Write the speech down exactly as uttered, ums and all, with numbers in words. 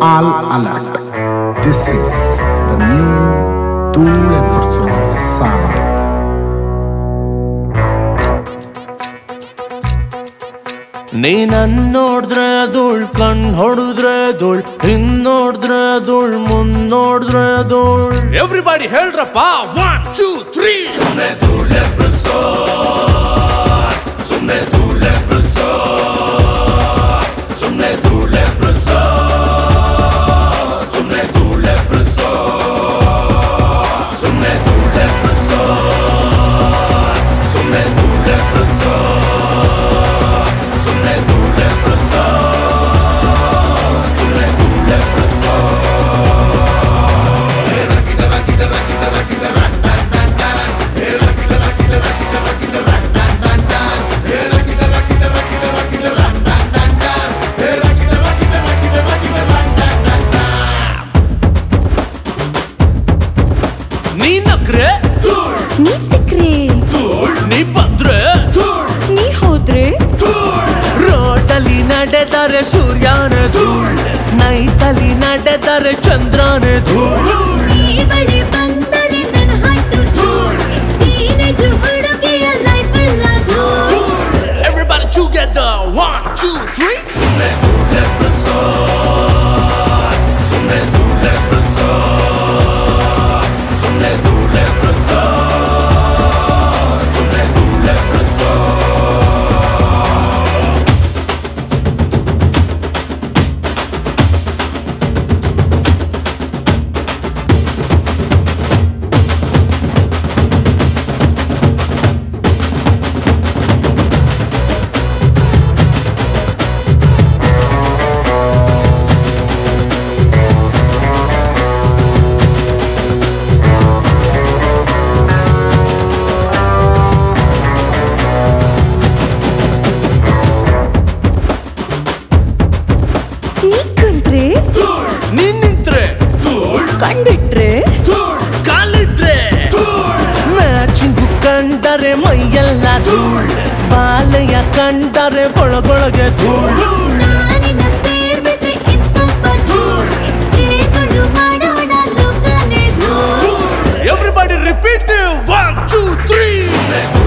All alert. This is the new Dhool episode sound. ನೀನನ್ ನೋಡಿದ್ರೆ ಧೂಳ್ ಕಣ್ ಹೊಡೆದ್ರೆ ಧೂಳ್ ಹಿನ್ ನೋಡಿದ್ರೆ ಧೂಳ್ ಮುಂದ್ ನೋಡಿದ್ರೆ ಧೂಳ್ ಎವ್ರಿಬಡಿ ಹೇಳ್ರಪ್ಪ ಒನ್ ಟೂ ತ್ರೀ ಸುಮ್ನೆ ಧೂಳ್ ಎಬ್ರಿಸೋರ್ ಸುಮ್ನೆ ಧೂಳ್ ಎಬ್ರಿಸೋರ್ ಸುಮ್ನೆ ಧೂಳ್ ಎಬ್ರಿಸೋರ್ ಸುಮ್ನೆ ಧೂಳ್ ಎಬ್ರಿಸೋರ್ ಸುಮ್ನೆ ಧೂಳ್ ಎಬ್ರಿಸೋರ್ ಸುಮ್ನೆ ಧೂಳ್ ಎಬ್ರಿಸೋರ್ ನೀ ನಕ್ರೆ ನೀ ಸಿಕ್ರೆ ನೀ ಬಂದ್ರೆ ನೀ ಹೋದ್ರೆ ರೋಡಲ್ಲಿ ನಡೆದರೆ ಸೂರ್ಯನ ಧೂಳ್ ನೈಟಲ್ಲಿ ನಡೆದರೆ ಚಂದ್ರನ ಧೂಳ್ ನೀ ಬಳಿ ಬಂದರೆ ನನ್ನ ಹಾಟು ಧೂಳ್ ನೀನೆ ಜು ಹುಡುಗಿಯ ಲೈಫ್ ಎಲ್ಲ ಧೂಳ್ Everybody together one two three ಸುಮ್ನೆ ಧೂಳ್ ಎಬ್ರಿಸೋರ್ ಸುಮ್ನೆ ಧೂಳ್ ಎಬ್ರಿಸೋರ್ ಸುಮ್ನೆ ಧೂಳ್ ಎಬ್ರಿಸೋರ್ ಸುಮ್ನೆ ಧೂಳ್ ಎಬ್ರಿಸೋರ್ ನೀ ಕುಂತ್ರೆ ನೀ ನಿಂತ್ರೆ ಕಂಡಿಟ್ರೆ ಕಾಲಿಟ್ರೆ ಮ್ಯಾಚಿಂಗು ಕಂಡರೆ ಮೈಯೆಲ್ಲ ಧೂಳ್ ಬಾಲೆಯ ಕಂಡರೆ ಒಳಗೊಳಗೆ ಧೂಳ್ ನಾನಿನ್ನ ಸೇರ್ಬಿಟ್ರೆ ಇನ್ ಸ್ವಲ್ಪ ಧೂಳ್ ಸೇರ್ಕೊಂಡು ಮಾಡೋಣ ಲೋಕನೇ ಧೂಳ್ Everybody repeat it one two three